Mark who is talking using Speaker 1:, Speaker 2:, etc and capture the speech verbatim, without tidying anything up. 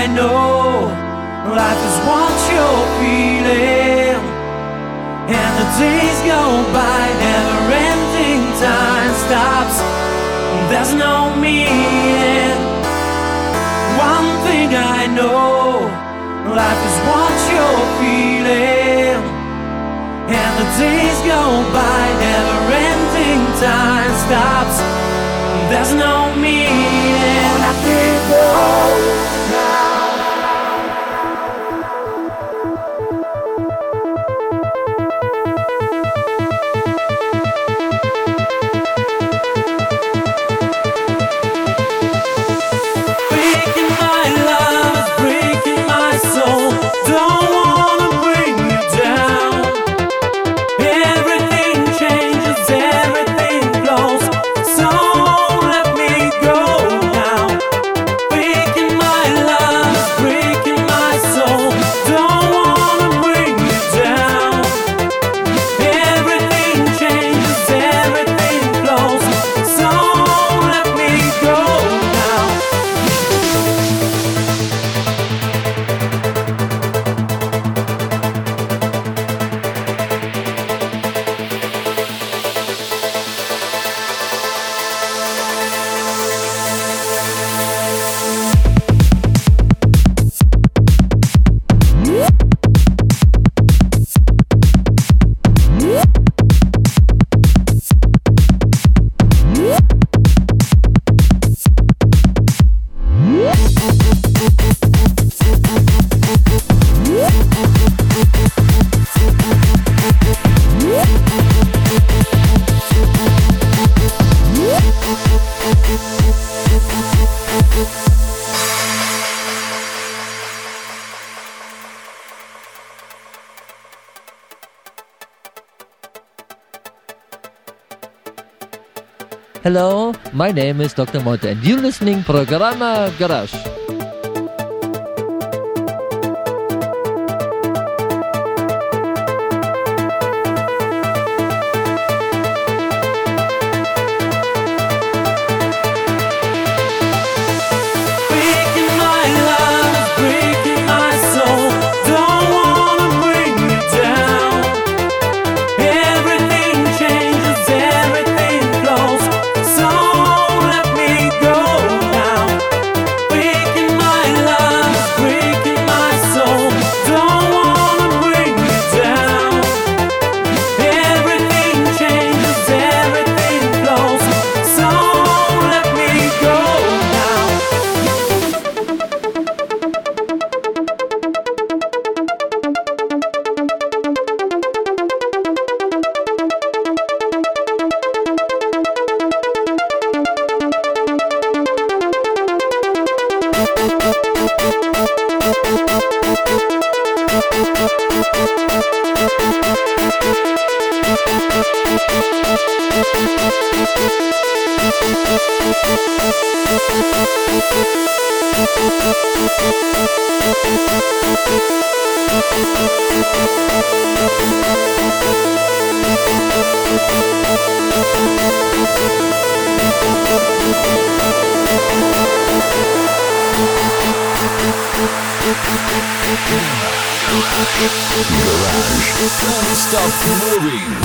Speaker 1: I know, life is what you're feeling, and the days go by, never-ending time stops. There's no meaning. One thing I know, life is what you're feeling, and the days go by, never-ending time stops. There's no meaning. All I keep breaking my love is breaking my soul. Don't wanna bring you down. Everything changes, everything flows. So let me go now. Breaking my love is breaking my soul. Don't wanna bring you down. Everything changes, everything flows. So let me go now.
Speaker 2: Hello, my name is Doctor Monte and you're listening Programa Garage.
Speaker 1: Breaking my love is breaking my soul. Don't wanna bring you down. Everything changes, everything flows. So let me go now. Breaking my love is breaking my soul. Don't wanna bring you down. Everything changes, everything flows. So let me go now.
Speaker 3: Garage. Don't stop moving.